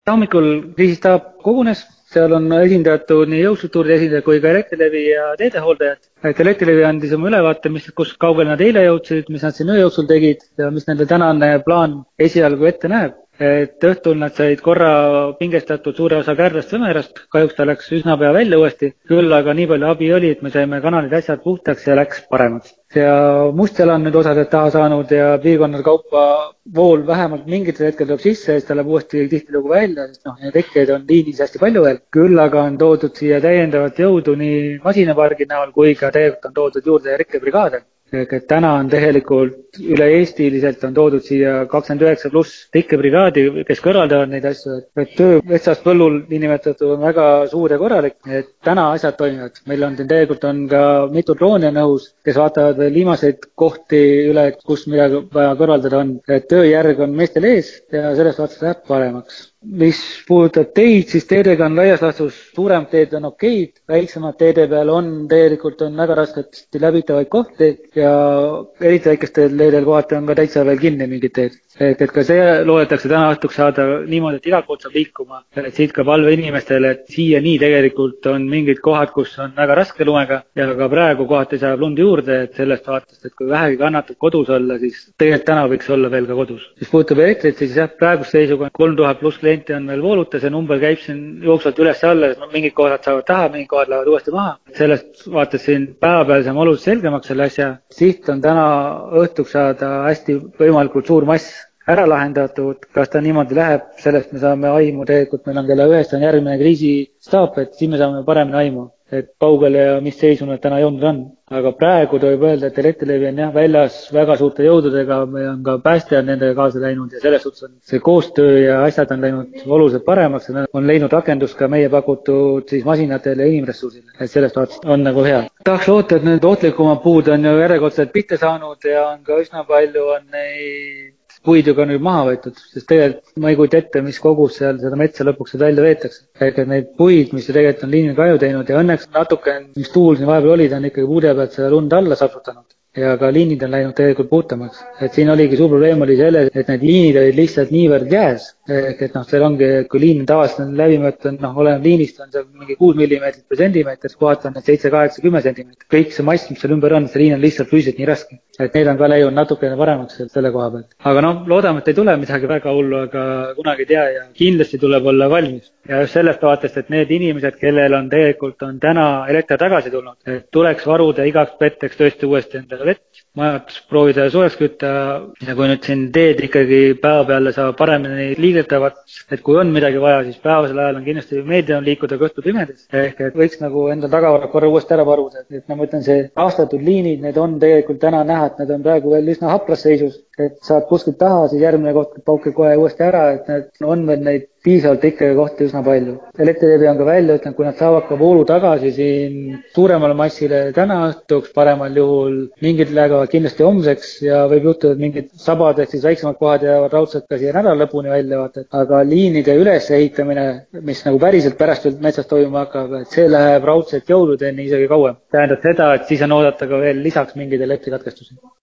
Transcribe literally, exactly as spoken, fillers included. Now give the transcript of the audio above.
Hommikul kriisistaap kogunes, seal on esindatud nii jõustruktuuride esindajad kui ka Elektrilevi ja teedehooldajad. Et Elektrilevi andis oma ülevaate, mis, kus kaugele nad eile jõudsid, mis nad siin öö jooksul tegid ja mis nende tänane plaan esialgu ette näeb. Et õhtul nad said korra pingestatud suure osa Kärdlast Sõmerast, kahjuks ta läks üsna pea välja uuesti, küll aga nii palju abi oli, et me saime kanalid asjad puhtaks ja läks paremaks. Ja Mustjala on nüüd osaliselt taha saanud ja piirkonnade kaupa vool vähemalt mingitel hetkel tuleb sisse ja siis ta läheb uuesti tihtilugu välja, sest noh, neid tekkeid on liinis hästi palju veel. Küll aga on toodud siia täiendavat jõudu nii masinapargi näol kui ka tegelikult on toodud juurde rekkebrigaade. Et täna on tegelikult üle eestiliselt on toodud siia kakskümmend üheksa pluss tekkebrigaadi, kes kõrvaldavad neid asju, et töö metsas põllul niinimetatud on väga suur ja korralik, et täna asjad toimivad. Meil on tegelikult on ka mitu drooni nõus, kes vaatavad veel viimaseid kohti üle, kus midagi vaja kõrvaldada on. Et tööjärg on meestel ees ja sellest vaatast läheb paremaks. Mis puudutab teid, siis teedega on laias laastus suurem teed on okeid, väiksemad teede peal on tegelikult on väga raskesti läbitavaid kohti ja eriti väikestel teedel kohati on ka täitsa veel kinni mingid teed. Et, et ka see loodetakse täna õhtuks saada niimoodi, et igalt poolt saab liikuma. Et siit ka palve inimestele, et siiani tegelikult on mingid kohad, kus on väga raske lumega ja ka praegu kohati saab lund juurde, et sellest vaatast, et kui vähegi kannatab kodus olla, siis tegelikult täna võiks olla veel ka kodus. Mis puudutab elektrit, siis jah, praegust seisuga kolm tuhat pluss klienti on veel vooluta, see number käib siin jooksvalt üles-alla, et mingid kohad saavad taha, mingid kohad lähevad uuesti maha. Sellest vaates siin päeva peal saame oluliselt selgemaks selle asja. Siht on täna õhtuks saada hästi võimalikult suur mass ära lahendatud, kas ta niimoodi läheb, sellest me saame aimu, tegelikult meil on kella ühest on järgmine kriisistaap, et siis me saame paremini aimu, et kaugele ja mis seisu nad täna jõudnud on. Aga praegu tohib öelda, et Elektrilevi on jah väljas väga suurte jõududega, meil on ka päästjad nendega kaasa läinud ja selles suhtes on see koostöö ja asjad on läinud oluliselt paremaks ja on leidnud rakendust ka meie pakutud siis masinatele ja inimressursile, et sellest vaatest on nagu hea. Tahaks loota, et need ohtlikumad puud on ju järjekordselt pihta saanud ja on ka üsna palju on neid puid ju ka nüüd maha võetud, sest tegelikult ma ei kujuta ette, mis kogus seal seda metsa lõpuks välja veetakse. Ehk et neid puid, mis ju tegelikult on liinil kahju teinud ja õnneks natuke, mis tuul siin vahepeal oli, ta on ikkagi puude pealt seda lund alla sapsutanud. Ja ka liinid on läinud tegelikult puhtamaks. Et siin oligi suur probleem oli selles, et need liinid olid lihtsalt niivõrd jääs. Ehk et noh, seal ongi, kui liin tavaliselt on läbimõtt, noh, oleneb liinist, on seal mingi kuus millimeetrit või sentimeetrit, kohati on need seitse, kaheksa, kümme sentimeetrit. Kõik see mass, mis seal ümber on, see liin on lihtsalt füüsiliselt nii raske. Et need on ka läinud natukene paremaks selle koha pealt. Aga noh, loodame, et ei tule midagi väga hullu, aga kunagi ei tea ja kindlasti tuleb olla valmis. Ja just sellest vaatest, et need inimesed, kellel on tegelikult on täna elekter tagasi tulnud, et tuleks varuda igaks petteks tõesti uuesti endale vett, majad proovida soojaks kütta ja kui nüüd siin teed ikkagi päeva peale saab paremini liigetavad, et kui on midagi vaja, siis päevasel ajal on kindlasti meeldivam liikuda ka õhtul pimedas, ehk et võiks nagu endal tagavarad korra uuesti ära varuda, et nagu ma ütlen, see aastatud liinid, need on tegelikult täna näha, et need on praegu veel üsna hapras seisus, et saad kuskilt taha, siis järgmine koht pauke kohe uuesti ära, et need on veel neid piisavalt ikkagi kohti üsna palju. Elektrilevi on ka välja ütlenud, kui nad saavad ka voolu tagasi siin suuremale massile täna õhtuks, paremal juhul mingid lähevad kindlasti homseks ja võib juhtuda, et mingid sabad ehk siis väiksemad kohad jäävad raudselt ka siia nädala lõpuni välja, vaata. Aga liinide ülesehitamine, mis nagu päriselt pärast metsas toimuma hakkab, et see läheb raudselt jõuludeni isegi kauem. Tähendab seda, et siis on oodata ka veel lisaks mingeid elektrikatkestusi.